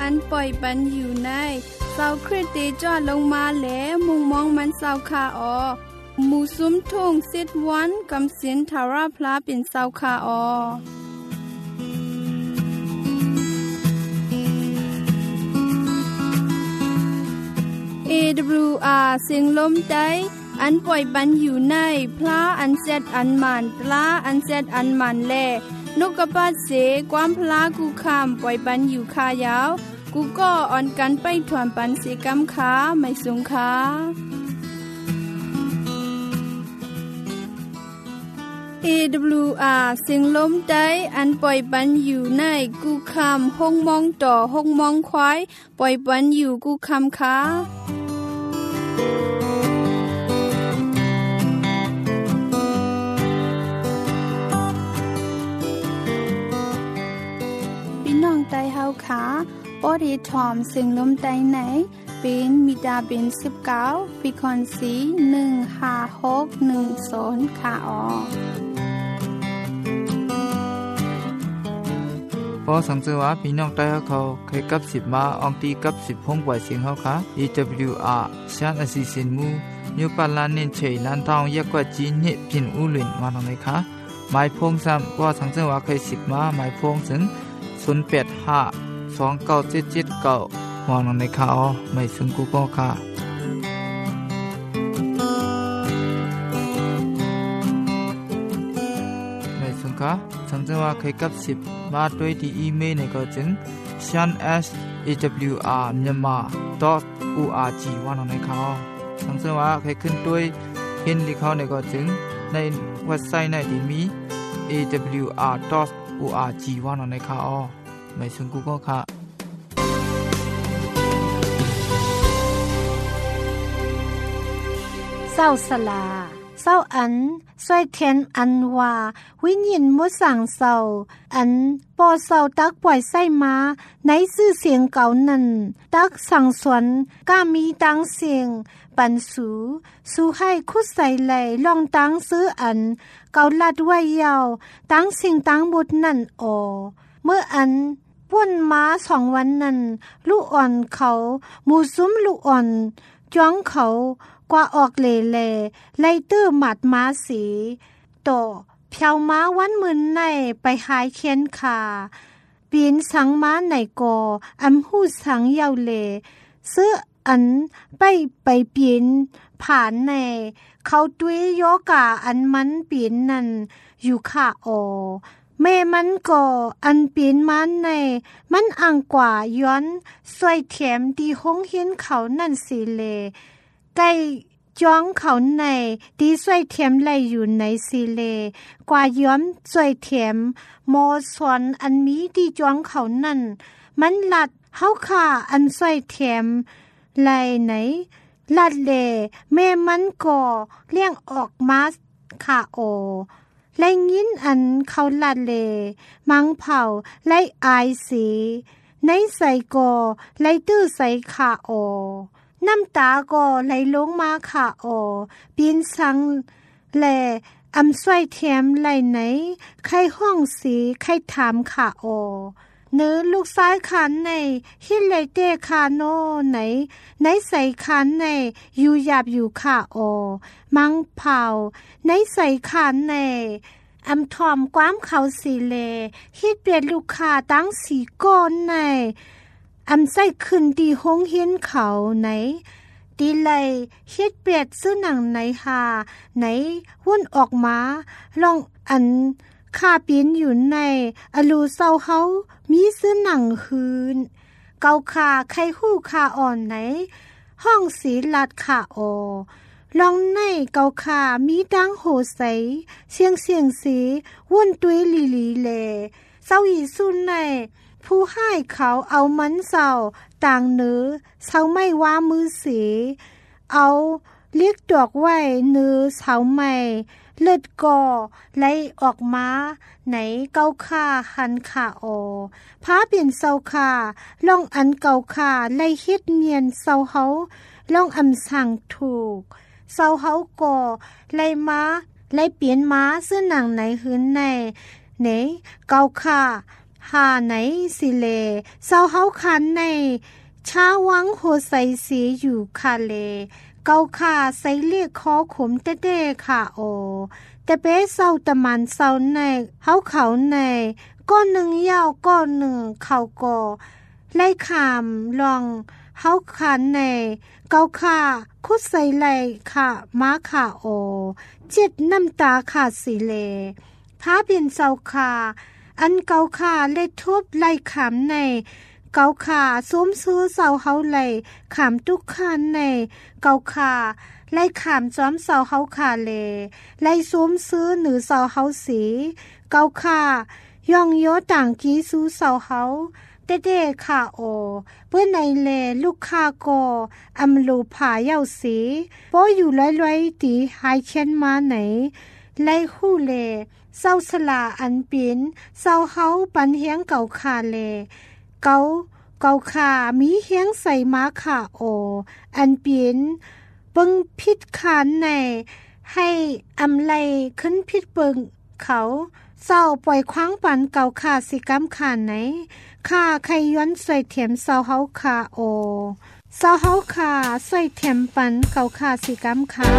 อันปล่อยปันอยู่ในเศร้าคริสเตจอดลงมาแหลมุงมองมันเศร้าคาออหมู่ซุ้มทุ่งซิดวันกำสินทาราพลาเป็นเศร้าคาออAWR เสียงลมใจอันปล่อยปันอยู่ในพระอันเซดอันมันปลาอันเซดอันมันแลนกกระปาเสความพลากูคำปล่อยปันอยู่คายาวกูก็อ่อนกันไปถวนปันเสกำขาไม่สงขาAWR เสียงลมใจอันปล่อยปันอยู่ในกูคำห้องมองต่อห้องมองควายปล่อยปันอยู่กูคำขาพี่น้องไตเฮาขาปอดีทอมเสียงลมใจไหนเป็นมิดาเป็น19ปีคอนสี15610ค่ะอ๋อพอสังเกตว่าพี่น้องใต้เขาเคยกับ10มาอองตีกับ10ห้องปล่อยเสียงเฮาค่ะ AWR ชานอสิสินมูนิวปาลานเนนเชยลันทองยักกว่าจีนเฮพินอูหลินมาทางไหนคะหมายพงซ้ำพอสังเกตว่าเคย10มาหมายพงถึง08529779มองทางไหนคะอ๋อไม่ซึ่งกูก็ค่ะไม่ซึ่งค่ะสังเกตว่าเคยกับ10มาด้วยที่อีเมลเนี่ยก็จึง shan@awr.myanmar.org ว่าน้องในเขาสังเกตว่าเคยขึ้นด้วยเห็นที่เขาเนี่ยก็จึงในเว็บไซต์ในที่มี awr.org ว่าน้องในเขาไม่ซึ่งกูก็ค่ะเศร้าสลาเศร้าอันสวยเทียนอันว่าวิญญาณมุสั่งเศร้าอันปอเศร้าตักปล่อยไส้มาในชื่อเสียงเก่านั้นตักสั่งสวนก้ามีตังเสียงปันสู่ให้คุดใส่ไหลลองตังซื้ออันเกาลัดไว้ยาวตังสิ่งตังบุตรนั่นเมื่ออันป่วนมา2 วันนั้นลูกอ่อนเขาหมู่ซุ้มลูกอ่อนจ้องเขากว่าออกเล่ๆไล่ตื้อหมัดม้าสีต่อเพียวม้าวันมืนในไปหายเคียนขาปีนสังม้าไหนกออำหูสังเยาเลซื้ออันไปปีนผ่านในเขาตุ้ยโยกาอันมันปีนนั่นอยู่ค่ะแม่มันก็อันปีนมันในมันอ่างกว่าย้อนสวยแถมดีห้องเห็นเขานั่นสิเลใกล้จ้องเขาในดีสวยเทียมไหลอยู่ในสิเลกว่าย้อมสวยเทียมโมสวนอันมีดีจ้องเขานั่นมันหลัดเฮาค่ะอันสวยเทียมไหลไหนหลัดเลแม่มันก็เลี้ยงออกมาค่ะไล่ยินอันเขาลัดเลมังเผาไล่อายสีในใส่ก่อไล่ตื้อใส่ขาน้ำตาก็ไหลลงมาค่ะปีนสังแลอำสวยเทียมไหลไหนใครห้องสีใครถามค่ะเนื้อลูกซ้ายขันในฮิเลเตคาโนไหนใส่ขันในอยู่หยาบอยู่ค่ะมังเผาในใส่ขันในอำทอมความเขาสีเลฮิดเปลี่ยนลูกค้าตั้งสีก้อนในอำใส่ขึ้นดีห้องเห็นเขาไหนดีเลยเฮ็ดเปรียดซื้อหนังไหนหาไหนวุ่นออกมาลองอันค่าปีนอยู่ในอลูเศร้าเฮามีซื้อหนังคืนเกาขาใครหู้ขาอ่อนไหนห้องสีลัดขาลองในเกาขามีดังโหใสเสียงสีวุ่นตุ้ยลีเลเศร้าอีสุนในผู้ให้เขาเอามันเศร้าต่างเนื้อเศร้าไม่ว่ามือสีเอาเรียกดอกไว้เนื้อเศร้าไม่เลือดก่อไหลออกมาไหนเกาค่าหันขาพาเปลี่ยนเศร้าค่าลองอันเกาค่าไหลเฮ็ดเนียนเศร้าเฮาลองอำสั่งถูกเศร้าเฮาก่อไหลมาไหลเปลี่ยนมาซื้อหนังไหนหืนในเกาค่าหาไหนสิเลเศร้าเฮาคันในชาวังโหใส่สีอยู่คาเลเกาขาใส่เรียกคอขมเต้ๆค่ะโอแต่เป้เศร้าตะมันเศร้าในเฮาเขาในก้อนหนึ่งยาวก้อนหนึ่งเขาก่อไล่ขามลองเฮาคันในเกาขาคุดใส่ไหลค่ะม้าค่ะโอเจ็ดน้ำตาขาดสิเลพาเป็นเศร้าค่ะอันเกาขาเล็ดทุบไล่ขามในเกาขาสวมซื้อเสาเฮาไหลขามทุกขันในเกาขาไล่ขามจ้อมเสาเฮาขาเลไล่สวมซื้อหรือเสาเฮาสีเกาขาย่องโยต่างกีสู้เสาเฮาเต้ๆค่ะโอเพื่อในเลลูกค้าก็อำลูผาเย้าสีโป้อยู่ร้อยๆตีหายเช่นมาไหนไล่คู่เลเศร้าสลาอันปินเศร้าเฮาปันเฮียงเก่าขาเลเกาขามีเฮียงใส่ม้าขาโออันปินเบิ่งพิษขานในให้อำไลขึ้นพิษเบิ่งเขาเศร้าปล่อยคว้างปันเก่าขาสิกำขานไหนข้าใครย้อนใส่เถียมเศร้าเฮาขาโอเศร้าเฮาขาใส่เถียมปันเก่าขาสิกำขา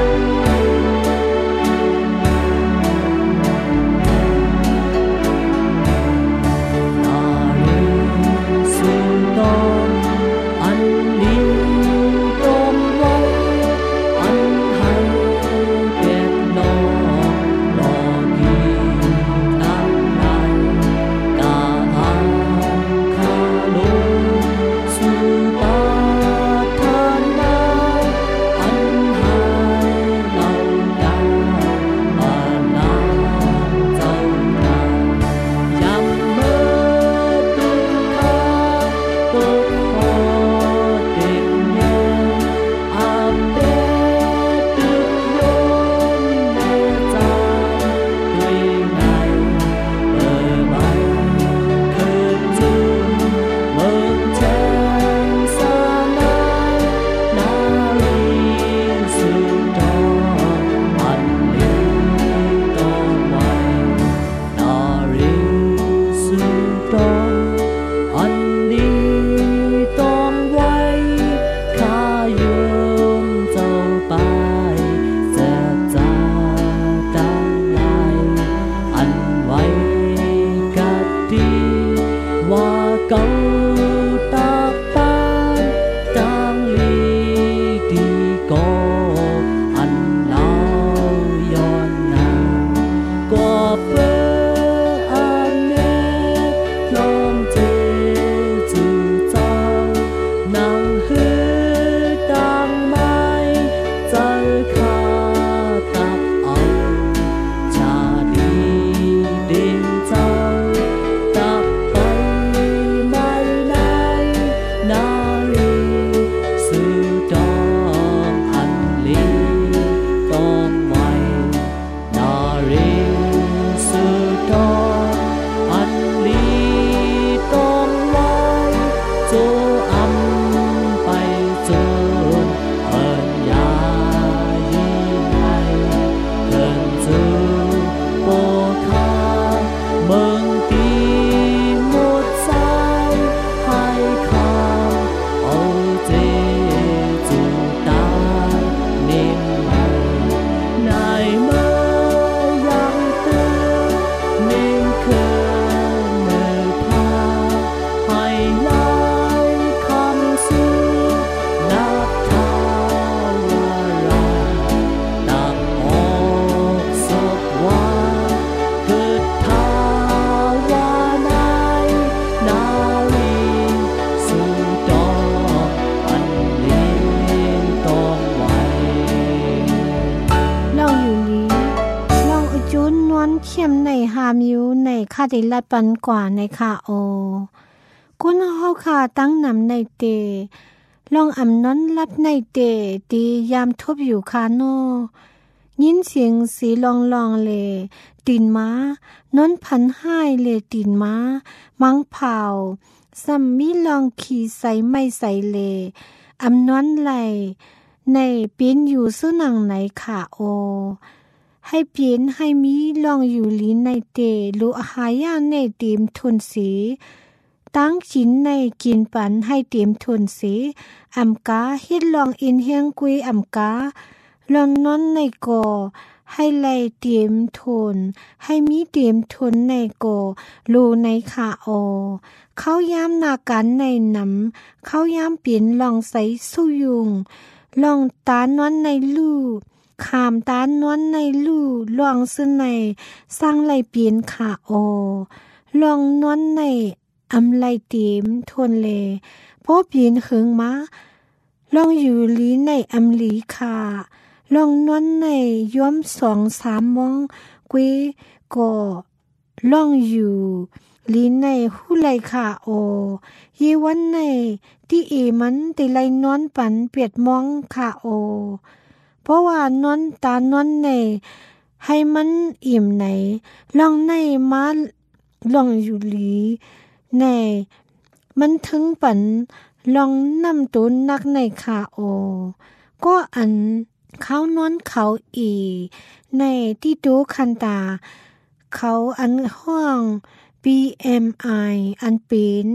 ข้าได้ลัดปันกว่าในค่ะโอคุณเฮาค่ะตั้งนำในเตลองอำนอนลับในเตตียามทุบอยู่ค่ะโนยินเสียงสีลองๆเลยตีนม้านอนพันห้ายเลยตีนม้ามังเผาซัมมีลองขี่ใส่ไม่ใส่เลยอำนอนไหลในปีนอยู่ซื้อหนังไหนค่ะโอให้เปลี่ยนให้มีลองอยู่ลีในเตลูอาหายาในเต็มทุนสีตั้งจินในกินปันให้เต็มทุนสีอำกาเฮ็ดลองอินเฮียงกุยอำกาลองนอนในก่อให้ไล่เต็มทุนให้มีเต็มทุนในก่อลูในขาออเข้ายามนาการในนำเข้ายามเปลี่ยนลองใส่สู้ยุงลองตานอนในลู่ขามตานอนในลู่ลองซึ่งในสร้างไล่เปลี่ยนขาออลองนอนในอำไล่เต็มทนเลพอเปลี่ยนเหิงมาลองอยู่ลีในอำลีขาลองนอนในย้อม2-3 มองกุยก็ลองอยู่ลีในหูไลขาโอเยวันในที่มันติไลนอนปันเปียดมองขาโอเพราะว่านอนตานอนในให้มันอิ่มไหนลองในมาลองอยู่ลีในมันถึงปันลองนำตัวนักในขาโอก็อันเขานอนเขาในที่ดูคันตาเขาอันห้อง BMI อันเป็น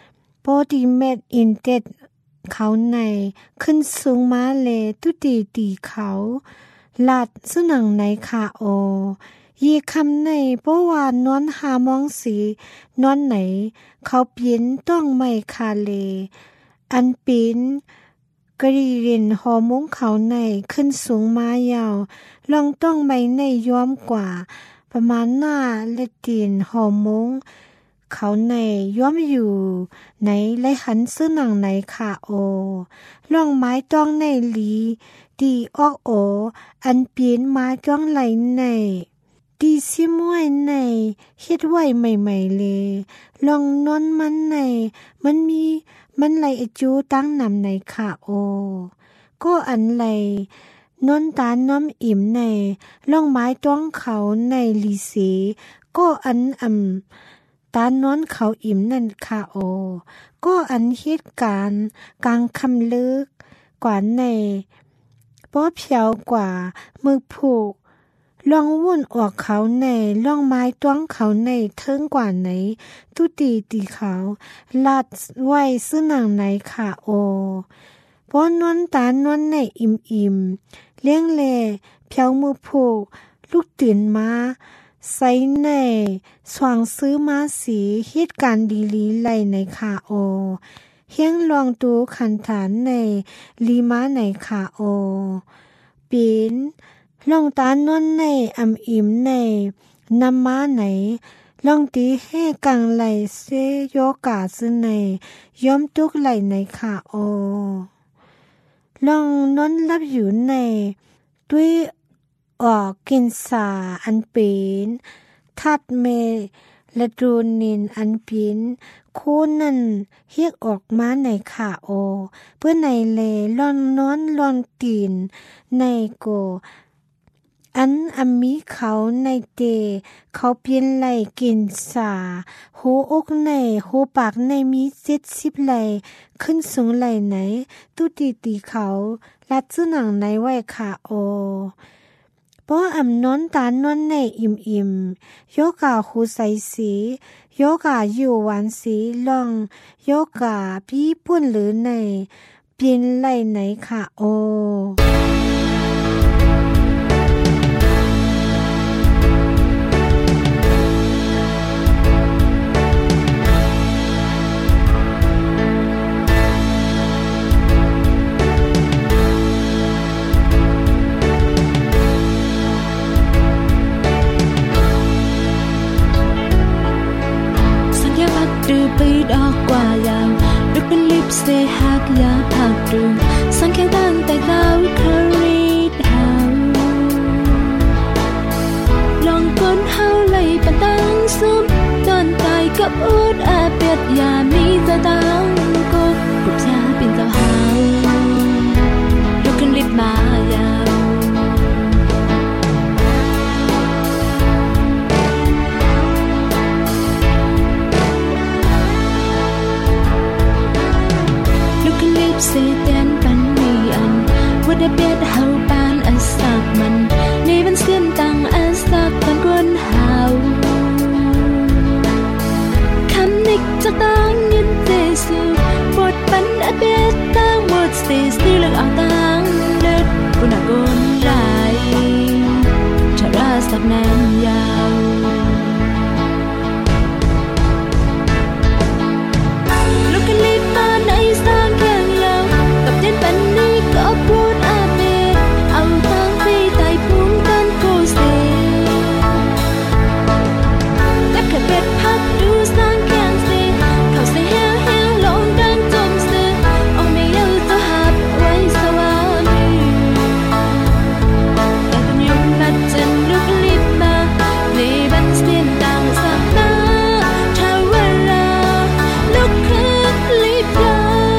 Body Mass Index เขาในขึ้นสูงมาเลยตุตีเขาลัดซึ่งหนังในขาโอยีคำในเพราะว่านอนหามองสีนอนไหนเขาเปลี่ยนต้องไม่คาเลอันเป็นกรีรินฮอร์โมนเขาในขึ้นสูงมายาวลองต้องไม่ในย้อมกว่าประมาณหน้าเลตินฮอร์โมนเขาในย้อมอยู่ในไลหันซึ่งหนังในขาโอลองไม้ต้องในลีดีออกโออันเปลี่ยนมาจ้องไหลในดีซิมวยในเฮ็ดไว้ใหม่ๆเลยลองนอนมันในมันไหลจูตั้งนำในขาโอก็อันไหลนอนตาน้อมอิ่มในลองไม้ต้องเขาในลีเสก็อันตานอนเขาอิ่มนั่นขาโอก็อันเหตุการณ์กลางคำเลิกกว่าในป้อเพียวกว่ามือผูกลองวุ่นออกเขาในลองไม้ต้องเขาในเทิงกว่าไหนตุตีเขาลัดไว้ซึ่งหนังไหนขาโอป้อนอนตานอนในอิ่มเลี้ยงแลเพียวมือผูกลูกตื่นมาใส่ในสว่างซื้อมาสีเหตุการณ์ดีลีไหลในขาโอเฮียงลองดูขันฐานในลีมาในขาโอเป็นลองตานอนในอิ่มในนำมาไหนลองตีให้กังไหลเซโยกาซึในย้อมตุกไหลในขาโอลองนอนรับอยู่ในด้วยออกกินสาอันเป็นทัดเมและโดนินอันเป็นคูนั่นเฮียกออกมาในขาโอเพื่อในเลล่อนนอนล่อนตีนในโกอันมีเขาในเตเขาเปลี่ยนไหลกินสาหูอกในหูปากในมี70ไหลขึ้นสูงไหลไหนตุตีเขาลัดซึ่งหนังในไว้ขาโอป้อำนอนตานอนในอิ่มโยกาหูใสสีโยกาอยู่หวานสีลองโยกาพี่ปุ่นหรือในเปลี่ยนไหลไหนค่ะโอไปดอกกว่ายาวดูเป็นลิปเซฮักยาผักดูสังแค่ตั้งแต่ดาวคารีดาวลองก้นเฮาไหลปะตังซุปตอนตายกับอูดอาเปียดยามีจะตังกบกบยาเป็นเจ้าหาวดูขึ้นลิปมายาวเสเตียนปันมีอันว่าได้เบียดเฮาปานอันสักมันในบันเสียนตังซูบทปันอเบตตั้งหมดเสสีเลือกเอาตั้งเลิศบุญกลไหลชราสักนั้นยาวลูกลิบมาในสร้างแข่งยาวกับเจนปันนี้ก็พูดอาเบตเอาตั้งไปไต่พุ่งกันโกเซและแค่เป็ดพักดูสร้างแข่งเซเขาเซแห้งแห้งลงดังจมซื้อเอาไม่เอาตัวหับไว้สวามีแต่เป็นยมนัดจนลูกลิบมาในบันเสียนต่างสักนาถ้าเวลาลูกคือลิบยา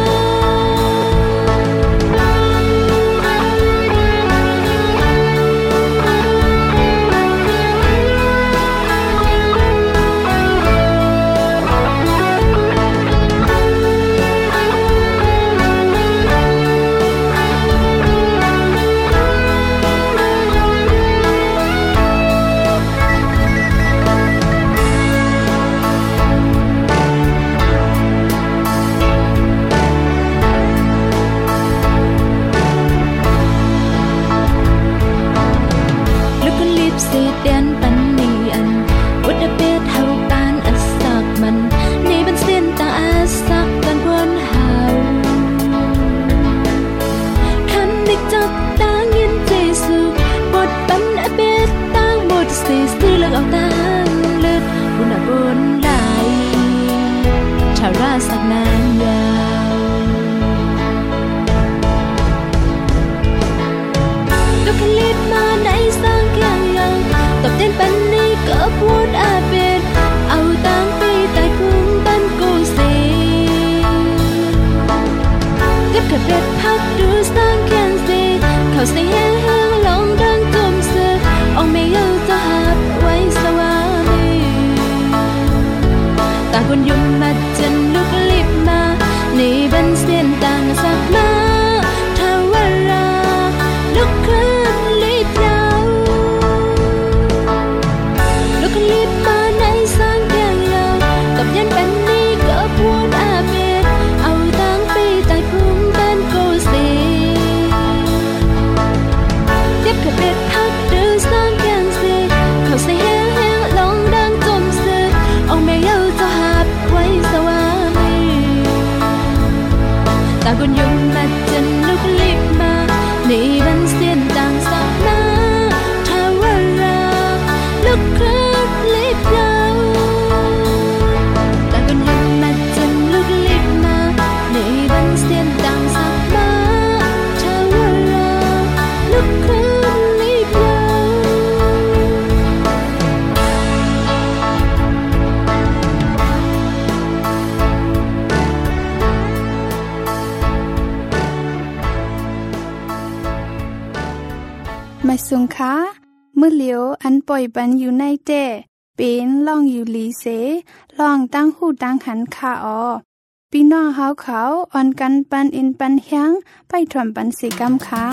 สักนานยาวลูกคลิปมาในสร้างแข่งยังตบเต้นปันนี้ก็พูดอาเบตเอาตั้งไปไต่พุ่งบันกูเซเก็บแค่เป็ดพักดูสร้างแข่งเซเขาใส่แห้งแห้งลงดังจมเสือองไม่เอาจะหับไว้สวามีตาคนยุ่มมาจนลูกลิบมาในบันเส้นต่างสักมาถ้าว่ารักลูกคืนลิบยาวลูกลิบมาในสร้างแข่งยาวกับยันปันนี้ก็พูดอาเบตเอาตั้งไปไต่พุ่งบันโกเซเก็บแค่เป็ดพักดูสร้างแข่งเซเขาใส่แห้งแห้งลงดังจมเสือเอาไม่เอาจะหับไว้สวามีตาคนยุ่งมาจนลูกลิบมาในบันเสียนต่างสักนาถ้าว่ารักลูกคือลิบยาวตาคนยุ่งมาจนลูกลิบมาในบันเสียนต่างสักนาถ้าว่ารักลูกคือลิบยาวมาสุงค้ามื้อเหลียวอันปล่อยปันอยู่ในเต้เป็นล่องอยู่ลีเสล่องตั้งหูตั้งหันค่าออพี่น้องเฮาเขาอ่อนกันปันอินปันแฮงไปถ่อมปันสิกรรมค่ะ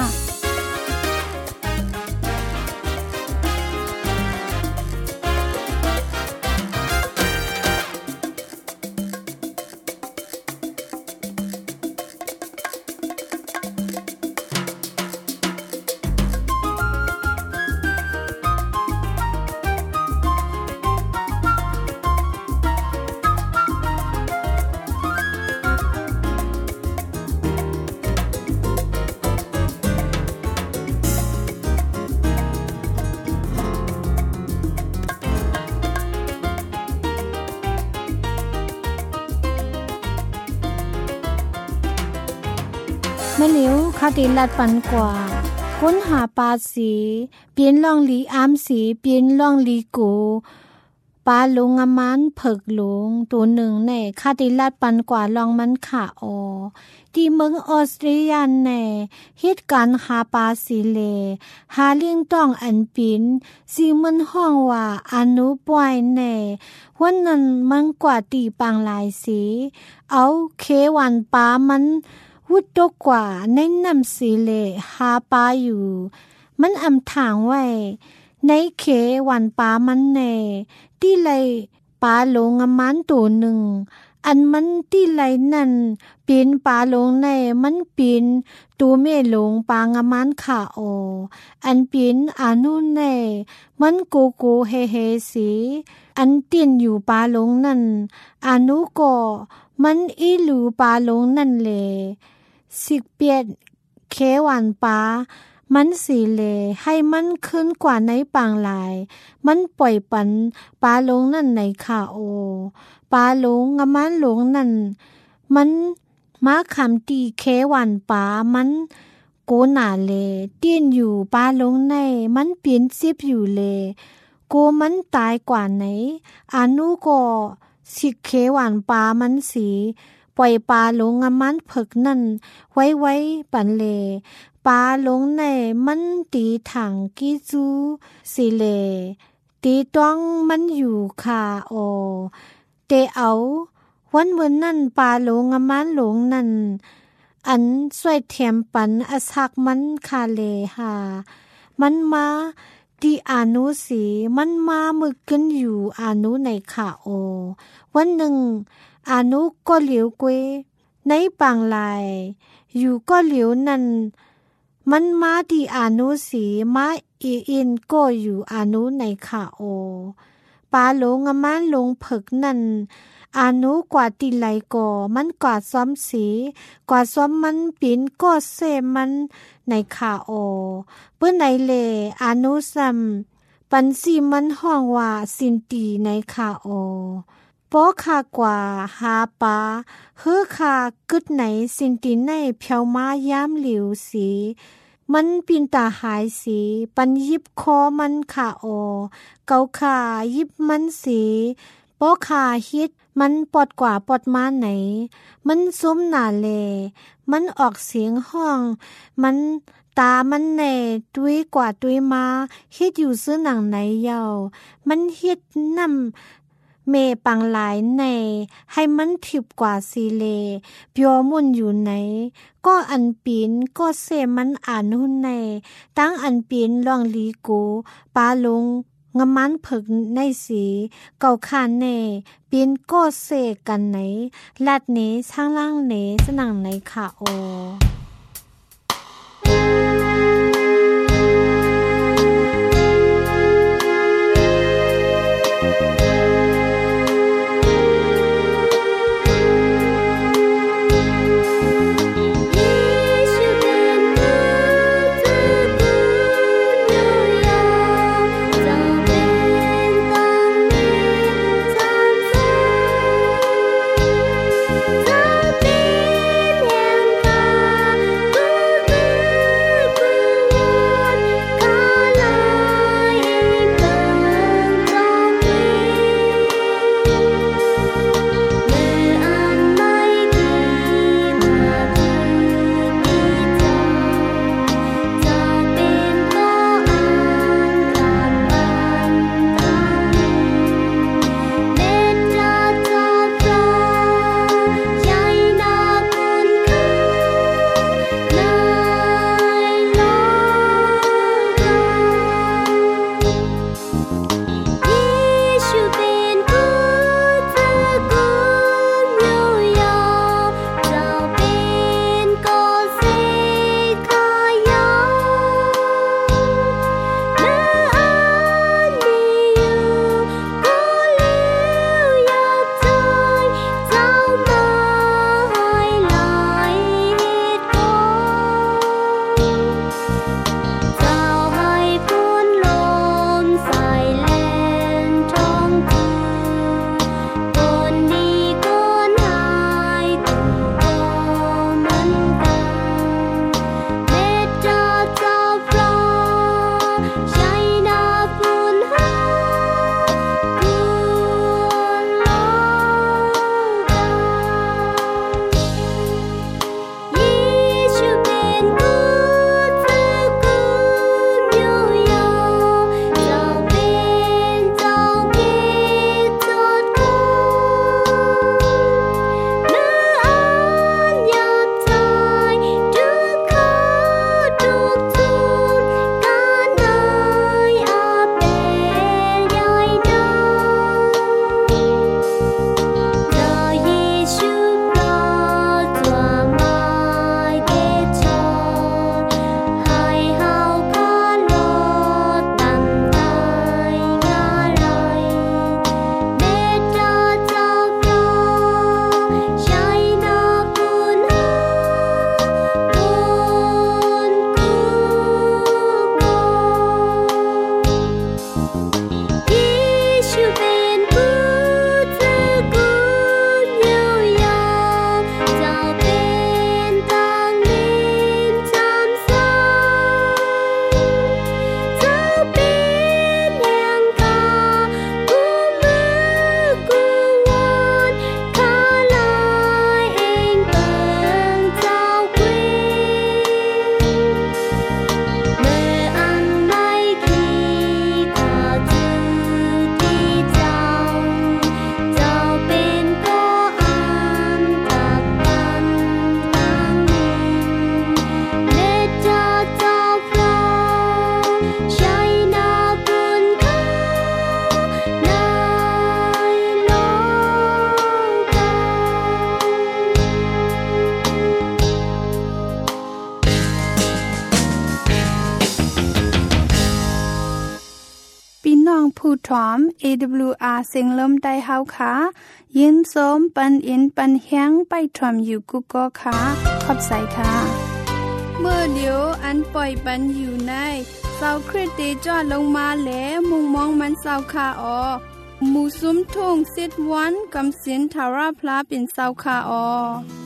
มะเหลียวคาติลัดปันกว่าค้นหาปลาสีเปลี่ยนล่องลีอามสีเปลี่ยนล่องลีกูปลาลงอมันเผิกหลงตัวหนึ่งแน่คาติลัดปันกว่าลองมันขาออที่เมืองออสเตรเลียแน่เหตุการณ์หาปลาสีเลหาเลี้ยงต้องอันปินสีมันห้องว่าอนุปวยแน่วันนั้นมันกว่าตีปังหลายสีเอาเควันปลามันวุดตกกว่าในน้ำสีเลหาปลาอยู่มันอำถางไว้ในเขวันปลามันแน่ที่เลยปลาลงอมันตัวหนึ่งออันมันที่ไหลนั่นปีนปาลงในมันปีนตูเมลงปางามันขาโออันปีนอานุนในมันกูกูเฮเฮสีอันตีนอยู่ปาลงนั่นอานุก็มันอีหลูปาลงนั่นเลสิกเปียดเคหวานปามันสีเลให้มันขึ้นกว่าในปางลายมันปล่อยปันปาลงนั่นในขาโอปาลงงามันหลงนั่นมันมาคำตีเคหวานปามันโกหนาเลตีนอยู่ปาลงในมันเปลี่ยนซิบอยู่เลโกมันตายกว่าไหนอานุก็สิเคหวานปามันสีปล่อยปลาลงมันผึกนั่นไว้ปันเลปลาลงในมันตีถังกิจูสิเลตีต้องมันอยู่ค่ะโอเตเอาวันเมื่อนั่นปลาลงมันหลงนั่นอันสวยเทียมปันอสักมันคาเลหามันมาที่อานุสีมันมามึกขึ้นอยู่อานุในขาโอวันหนึ่งอานุก็เหลียวเกวในปางลายอยู่ก็เหลียวนั่นมันมาที่อานุสีมาอินก็อยู่อานุในขาโอปาลงมันลงผึกนั่นอานุกว่าติไหลก่อมันกว่าซ้อมสีกว่าซ้อมมันปิ่นก็เซมันในขาโอเปื้อในเลอานุซัมปันสีมันห้องว่าสินตีในขาโอปอคากว่าหาปาเฮือคากึดไหนสินตีในเพียวมายามหลิวสีมันปินตาหายสีปันยิบคอมันขาโอเกาขายิบมันสีปอคาฮิตมันปอดกว่าปอดมาไหนมันซุ้มหนาเลมันออกเสียงห้องมันตามันแน่ตุยกว่าตุยมาฮิตอยู่ซื้อหนังไหนเยามันฮิตนำเมปังหลายในให้มันถิบกว่าสีเลเปียวมุนอยู่ไหนก็อันปีนก็เซมันอ่านหุ่นในตั้งอันปีนล่องลีกูปาลงงมันผึกในสีเก่าคานเน่ปีนก็เซกันไหนลัดเนช่างล่างเนสนังในขาโอ在边缘ถอม AWR เสียงลมใต้เฮาค่ะยินสมปันอินปันแฮงไปถอมอยู่กุกก็ค่ะขอบใจค่ะเมื่อเดียวอันปล่อยปันอยู่ในเสาคริสต์จอดลงมาแล้วมุงมองมันเสาคาออหมู่ซุ้มทุ่งสิทวันกำสินทาราพลาเป็นเสาคาออ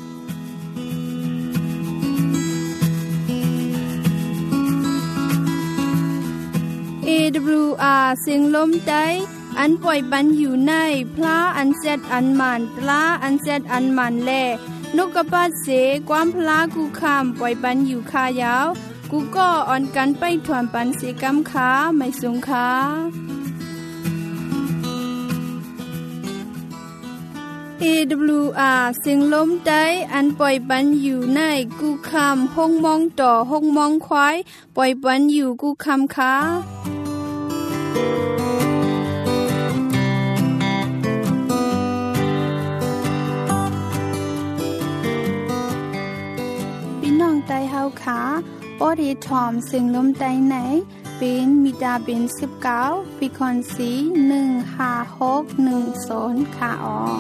AWR เสียงลมใต้อันปล่อยปันอยู่ในพระอันเซดอันมันตลาอันเซดอันมันแลนกกระปาเสความพลากูคำปล่อยปันอยู่คายาวกูก็อ่อนกันไปถวนปันเสกำขาไม่สูงขาAWR เสียงลมใต้อันปล่อยปันอยู่ในกูคำห้องมองต่อห้องมองควายปล่อยปันอยู่กูคำขาพี่น้องใต้เฮาขาปอดีทอมเสียงลมใต้ไหนเป็นมิดาเป็น19ฟิคอนซี15610ค่ะออ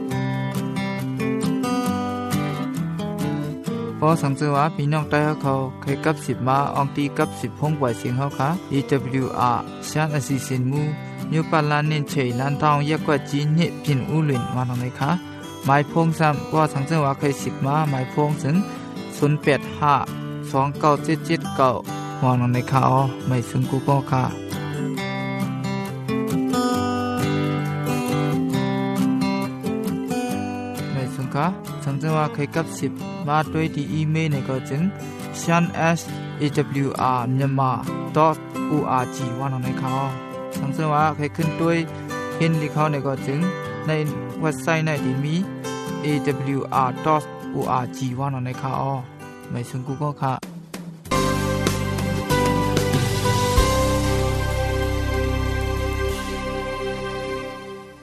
พอสังเกตว่าพี่น้องใต้เขาเคยกับ10มาอองตีกับ10พงปล่อยเสียงเฮาค่ะ AWR ชานอสิสินมูนิวปาลานินเฉยลันทองยักกว่าจีนเนพินอูหลินมาตรงไหนคะหมายพงซ้ำว่าสังเกตว่าเคย10มาหมายพงถึง08529779มองตรงไหนคะอ๋อไม่ซึงกูก็ค่ะไม่ซึงค่ะสังเกตว่าเคยกับ10มาด้วยที่อีเมลในก็จึง shan@awr.org ว่าตรงไหนคะอ๋อสังเกตว่าเคยขึ้นด้วยเห็นลิขในก็จึงในเว็บไซต์ในที่มี awr.org ว่าตรงไหนคะอ๋อไม่ซึงกูก็ค่ะ